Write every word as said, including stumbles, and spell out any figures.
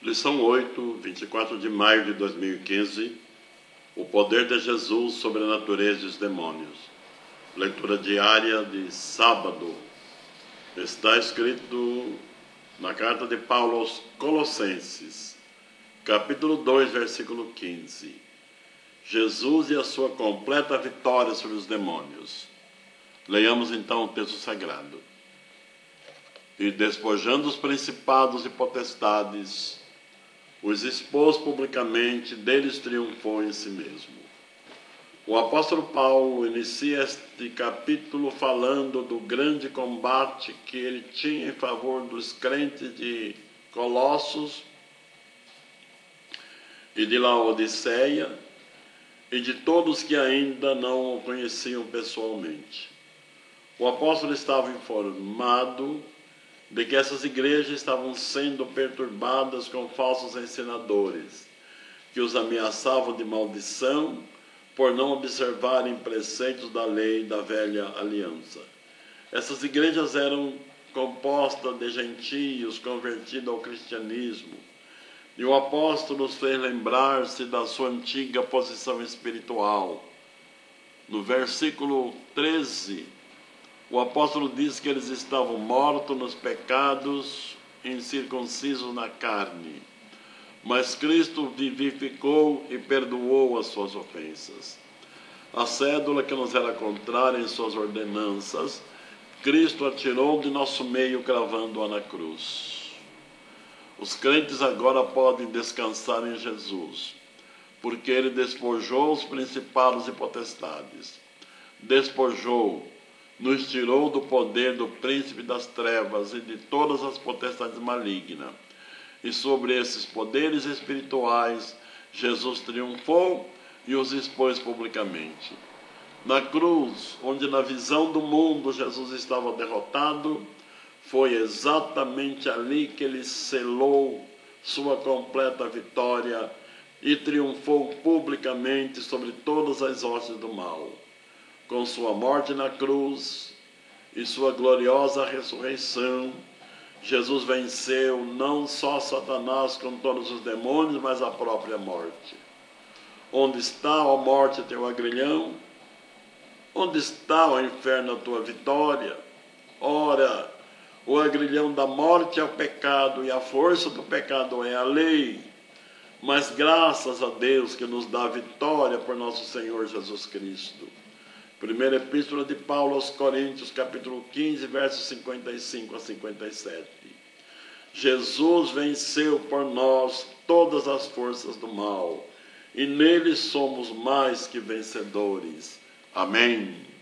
Lição oito, vinte e quatro de maio de dois mil e quinze. O poder de Jesus sobre a natureza dos demônios. Leitura diária de sábado. Está escrito na carta de Paulo aos Colossenses, capítulo dois, versículo quinze. Jesus e a sua completa vitória sobre os demônios. Leiamos então o texto sagrado. E despojando os principados e potestades, os expôs publicamente, deles triunfou em si mesmo. O apóstolo Paulo inicia este capítulo falando do grande combate que ele tinha em favor dos crentes de Colossos e de Laodiceia e de todos que ainda não o conheciam pessoalmente. O apóstolo estava informado de que essas igrejas estavam sendo perturbadas com falsos ensinadores, que os ameaçavam de maldição por não observarem preceitos da lei da velha aliança. Essas igrejas eram compostas de gentios convertidos ao cristianismo, e o apóstolo nos fez lembrar-se da sua antiga posição espiritual. No versículo treze, o apóstolo diz que eles estavam mortos nos pecados, incircuncisos na carne. Mas Cristo vivificou e perdoou as suas ofensas. A cédula que nos era contrária em suas ordenanças, Cristo a tirou de nosso meio, cravando-a na cruz. Os crentes agora podem descansar em Jesus, porque ele despojou os principados e potestades. Despojou, nos tirou do poder do príncipe das trevas e de todas as potestades malignas. E sobre esses poderes espirituais, Jesus triunfou e os expôs publicamente. Na cruz, onde na visão do mundo Jesus estava derrotado, foi exatamente ali que ele selou sua completa vitória e triunfou publicamente sobre todas as hostes do mal. Com sua morte na cruz e sua gloriosa ressurreição, Jesus venceu não só Satanás com todos os demônios, mas a própria morte. Onde está, ó morte, teu agrilhão? Onde está, ó inferno, a tua vitória? Ora, o agrilhão da morte é o pecado, e a força do pecado é a lei. Mas graças a Deus que nos dá vitória por nosso Senhor Jesus Cristo. Primeira Epístola de Paulo aos Coríntios, capítulo quinze, versos cinquenta e cinco a cinquenta e sete. Jesus venceu por nós todas as forças do mal, e nele somos mais que vencedores. Amém.